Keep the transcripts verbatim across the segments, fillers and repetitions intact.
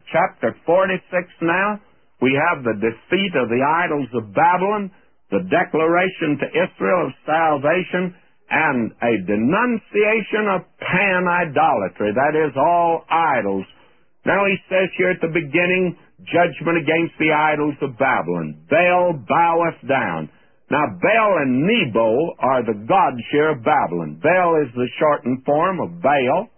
chapter forty-six now. We have the defeat of the idols of Babylon, the declaration to Israel of salvation, and a denunciation of pan-idolatry, that is, all idols. Now he says here at the beginning, judgment against the idols of Babylon. Baal boweth down. Now, Baal and Nebo are the gods here of Babylon. Baal is the shortened form of Baal,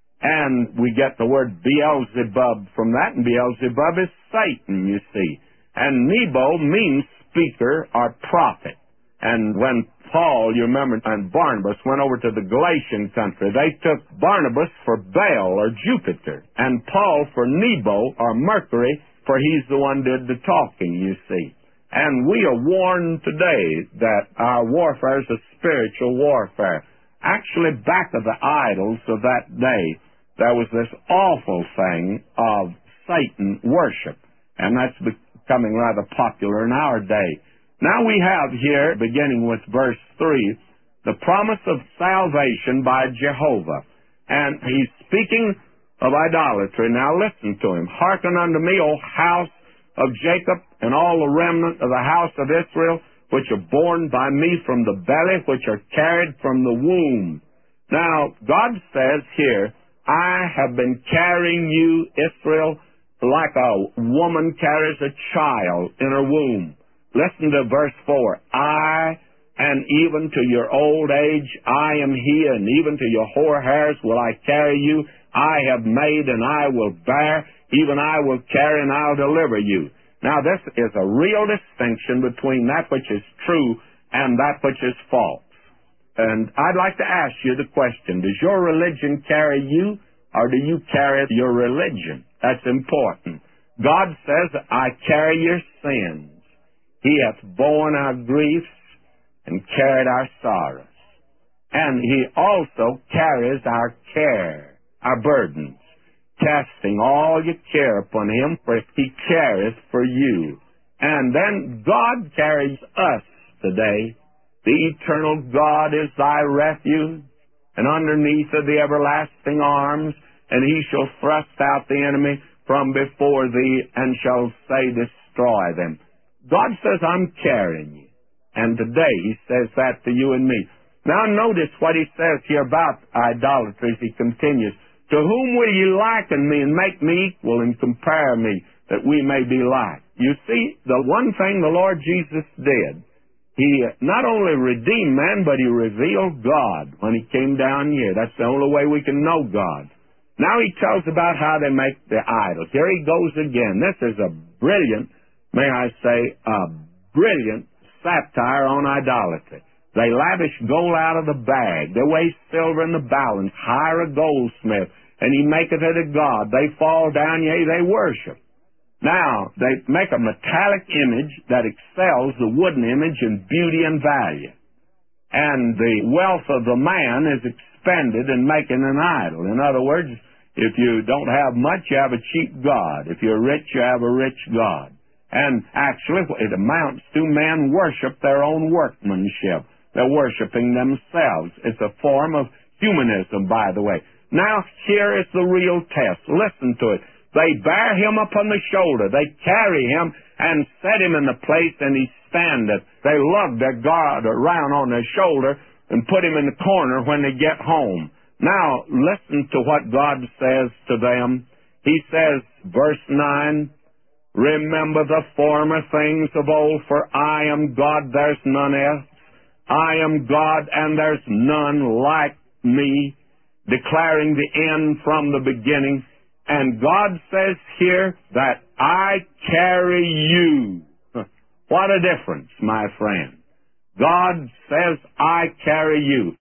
and we get the word Beelzebub from that, and Beelzebub is Satan, you see. And Nebo means speaker or prophet. And when Paul, you remember, and Barnabas went over to the Galatian country, they took Barnabas for Baal or Jupiter, and Paul for Nebo or Mercury, for he's the one did the talking, you see. And we are warned today that our warfare is a spiritual warfare. Actually, back of the idols of that day, there was this awful thing of Satan worship, and that's becoming rather popular in our day. Now we have here, beginning with verse three, the promise of salvation by Jehovah. And he's speaking of idolatry. Now listen to him. Hearken unto me, O house of Jacob, and all the remnant of the house of Israel, which are born by me from the belly, which are carried from the womb. Now, God says here, I have been carrying you, Israel, like a woman carries a child in her womb. Listen to verse four. I, and even to your old age, I am he, and even to your hoar hairs will I carry you. I have made, and I will bear. Even I will carry, and I'll deliver you. Now, this is a real distinction between that which is true and that which is false. And I'd like to ask you the question, does your religion carry you, or do you carry your religion? That's important. God says, I carry your sins. He hath borne our griefs and carried our sorrows. And he also carries our care, our burdens, casting all your care upon him, for he careth for you. And then God carries us today. The eternal God is thy refuge, and underneath are the everlasting arms, and he shall thrust out the enemy from before thee, and shall say, destroy them. God says, I'm carrying you. And today he says that to you and me. Now notice what he says here about idolatry as he continues. To whom will ye liken me and make me equal and compare me that we may be like? You see, the one thing the Lord Jesus did, he not only redeemed man, but he revealed God when he came down here. That's the only way we can know God. Now he tells about how they make the idols. Here he goes again. This is a brilliant, may I say, a brilliant satire on idolatry. They lavish gold out of the bag. They weigh silver in the balance. Hire a goldsmith, and he maketh it a god. They fall down, yea, they worship. Now, they make a metallic image that excels the wooden image in beauty and value. And the wealth of the man is expended in making an idol. In other words, if you don't have much, you have a cheap god. If you're rich, you have a rich god. And actually, it amounts to men worship their own workmanship. They're worshiping themselves. It's a form of humanism, by the way. Now, here is the real test. Listen to it. They bear him upon the shoulder. They carry him and set him in the place, and he standeth. They lug their God around on their shoulder and put him in the corner when they get home. Now, listen to what God says to them. He says, verse nine, remember the former things of old, for I am God, there's none else. I am God, and there's none like me, declaring the end from the beginning. And God says here that I carry you. What a difference, my friend. God says, I carry you.